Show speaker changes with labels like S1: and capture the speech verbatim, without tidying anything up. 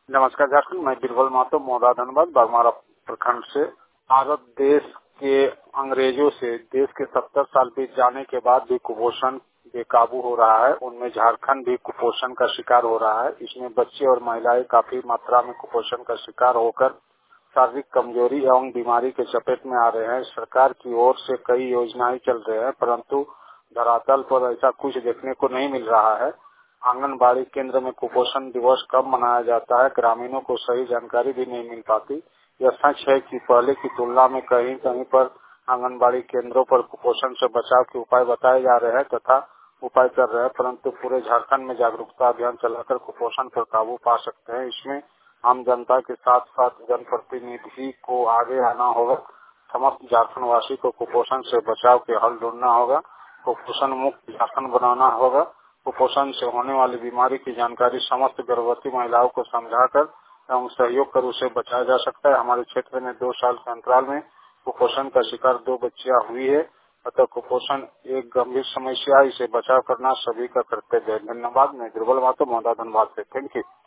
S1: नमस्कार झारखंड, मैं बीरबल महतो मोदा धनबाद बागमारा प्रखंड से। भारत देश के अंग्रेजों से देश के सत्तर साल बीत जाने के बाद भी कुपोषण बेकाबू हो रहा है। उनमें झारखंड भी कुपोषण का शिकार हो रहा है। इसमें बच्चे और महिलाएं काफी मात्रा में कुपोषण का शिकार होकर शारीरिक कमजोरी एवं बीमारी के चपेट में आ रहे हैं। सरकार की ओर से कई योजनाएं चल रहे हैं, परंतु धरातल पर ऐसा कुछ देखने को नहीं मिल रहा है। आंगनबाड़ी केंद्र में कुपोषण दिवस कब मनाया जाता है, ग्रामीणों को सही जानकारी भी नहीं मिल पाती। यह सच है कि पहले की तुलना में कहीं कहीं पर आंगनबाड़ी केंद्रों पर कुपोषण से बचाव के उपाय बताए जा रहे हैं तथा उपाय कर रहे हैं, परंतु पूरे झारखंड में जागरूकता अभियान चलाकर कुपोषण पर काबू पा सकते हैं। इसमें आम जनता के साथ साथ जनप्रतिनिधि को आगे आना होगा। समस्त झारखंड वासी को कुपोषण से बचाव के हल ढूंढना होगा। कुपोषण मुक्त झारखंड बनाना होगा। कुपोषण से होने वाली बीमारी की जानकारी समस्त गर्भवती महिलाओं को समझाकर एवं सहयोग कर उसे बचाया जा सकता है। हमारे क्षेत्र में दो साल के अंतराल में कुपोषण का शिकार दो बच्चियां हुई है। अतः कुपोषण एक गंभीर समस्या है। इसे बचाव करना सभी का कर्तव्य है। धन्यवाद। मैं बीरबल महतो मोदा धनबाद से। Thank you.